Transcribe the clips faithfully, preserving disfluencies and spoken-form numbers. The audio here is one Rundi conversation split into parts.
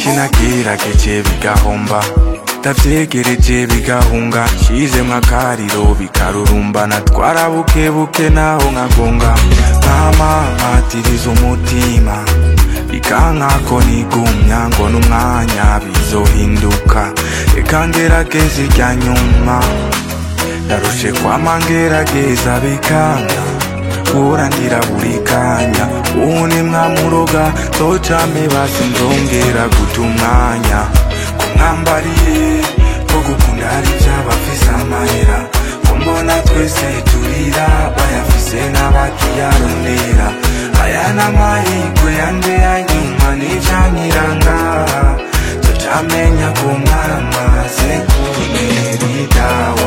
byinshi nagerageje bigahomba ndavyegereje bigahunga shizemwo akariro bikarurumbana twarabukebuke naho nkagonga mama nkatiriza umutima bikankako nigumya ngo n'umwanya bizohinduka reka ngerageze irya nyuma ndarushe kwama ngerageza bikanga kurandira buri kanya ubu ni mwamuroga zocame basi ndongera guta umwanya kumwambariye ko gukunda hari ivy'abafise amahera ko mbona twese turira bayafise n'abakiyarondera aya n'amahirwe yanje yanyuma n'ivyanyiranga zocamenya ko mwamaze kuntera idawa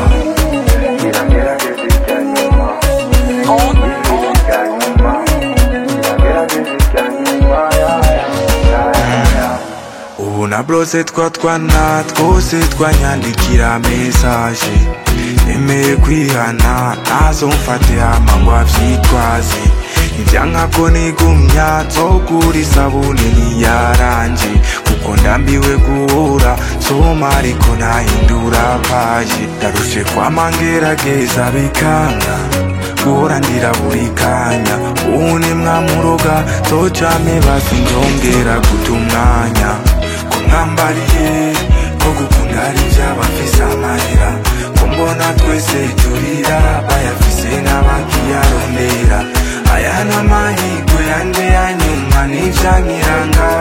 ubu na brose twa twana twose twanyandikira mesaje emeye kwihana nazo mfate hama ngo avyitwaze ivyankako nigumya nzogura isabuni ntiyaranje kuko ndambiwe guhura soma ariko nahindura paje ndarushe kwama ngerageza bikanga guhora ndira buri kanya ubu ni mwamuroga zocame basi ndongera guta umwanya kumwambariye ko gukunda hari ivy'abafise amahera ko mbona twese turira bayafise n'abakiyarondera aya n'amahirwe yanje yanyuma n'ivyanyiranga